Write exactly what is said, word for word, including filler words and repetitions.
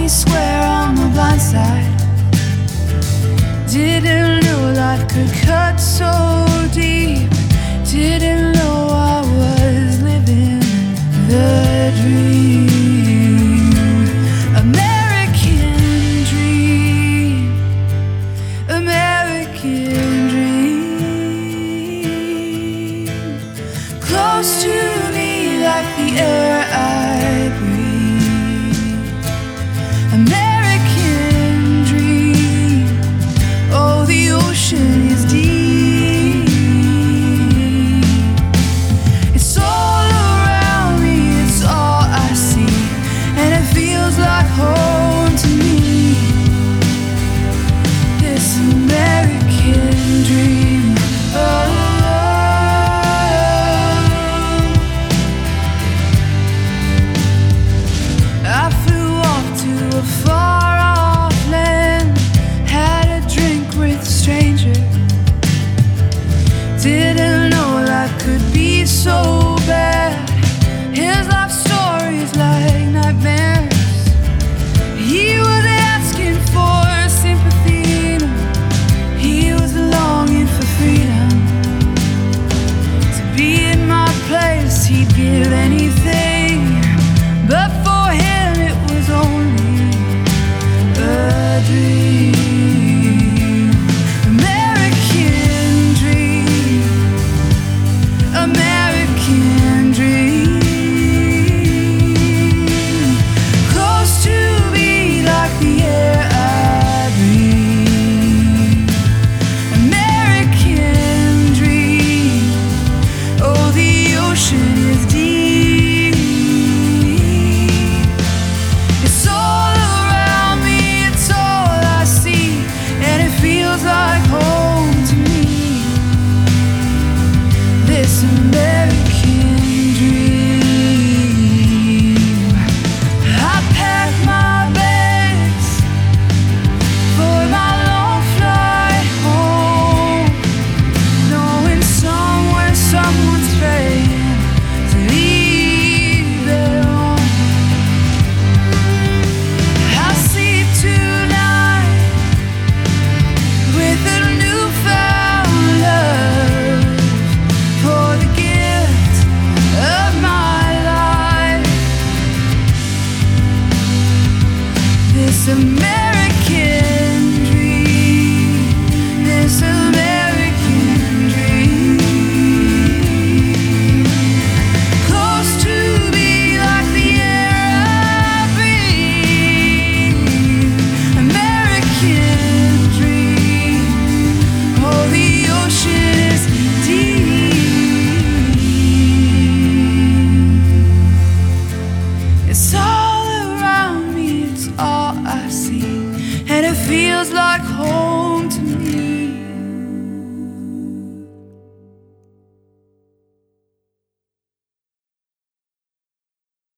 square on the blind side. Didn't know life could cut so deep. Didn't know I was living the dream. American dream. American dream. Close to me like the air I breathe. American dream. Oh, the ocean is deep. It's all around me, it's all I see, and it feels like home to me. This American dream. Oh, I flew off to a far-off land, had a drink with a stranger. Didn't know life could be so bad. His life story's like nightmares. He was asking for sympathy, no. He was longing for freedom. To be in my place, he'd give anything, but for him it was only a dream. American dream. American dream. Close to me like the air I breathe. American dream. Oh, the ocean is deep. It's all around me, it's all I see, and it feels like home to me. This American dream. I pack my bags for my long flight home, knowing somewhere someone's praying to leave their home. I'll sleep tonight with a newfound love for the gift of my life. This American dream. This American dream. Close to me like the air I breathe. American dream. Oh, the ocean is deep. It's all around me, it's all I see, and it feels like home.